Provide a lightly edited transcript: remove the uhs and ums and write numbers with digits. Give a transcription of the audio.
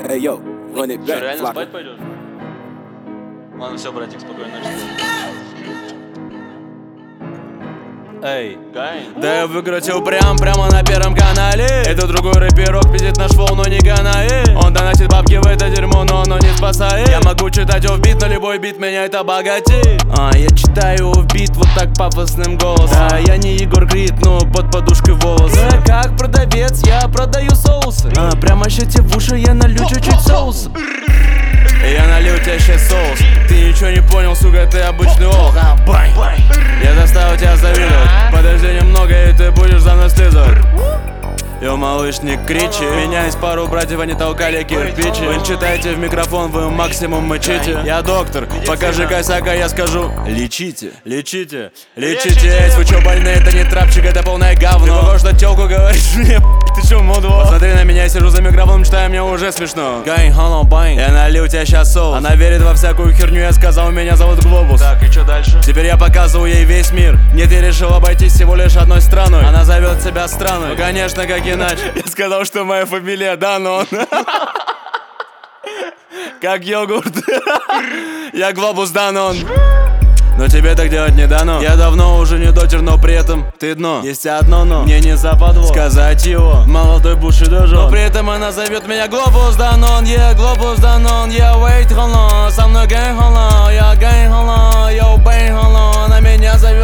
Hey, yo, run it Что, back, реально flock. спать пойдешь? Ладно, все, братик, спокойной ночи. Эй, Гай. да я выкрутил прямо на первом канале. Это другой рэперок пиздит наш флоу, но не канает. Он донатит бабки в это дерьмо, но оно не спасает. Я могу читать в бит, но любой бит меня это богатеет. Я читаю в бит вот так пафосным голосом. Да, я не Егор Крид, но под подушкой волосы. Как продавец я продаю соусы. Прямо щете в уши я налью чуть-чуть соуса. Я налью тебе сейчас соус. Ты ничего не понял, сука, ты обычный олд. Бай. Я заставил тебя завидовать. Подожди немного, и ты будешь за мной следовать. Йо, малыш, не кричи. Меня есть пару братьев, они толкали кирпичи. Вы читаете в микрофон, вы максимум мычите. Я доктор, покажи косяка, я скажу: лечите, лечите, лечите. Эй, вы чё больные, это не трапчик, это полное говно. Ты похож на тёлку, говоришь мне, ты чё, мудво? Посмотри на меня, я сижу за микрофоном, читаю, мне уже смешно. Гай, холо, бай. Я налил тебя сейчас соус. Она верит во всякую херню, я сказал, меня зовут Глобус. Так, и что дальше? Теперь я показываю ей весь мир. Нет, я решил обойтись всего лишь одной страной. Она зовет себя страной. Ну, конечно, как иначе. Я сказал, что моя фамилия Данон. Как йогурт. Я Глобус Данон. Но тебе так делать не дано. Я давно уже не дотер, но при этом ты дно. Есть одно но, мне не западло сказать его. Молодой бушидожон. Но при этом она зовет меня Глобус Данон. Yeah, Глобус Данон. Yeah, wait, hold on. Со мной гэнг, hold on. Я гэнг, hold on. Yo, bang, hold on. Она меня зовет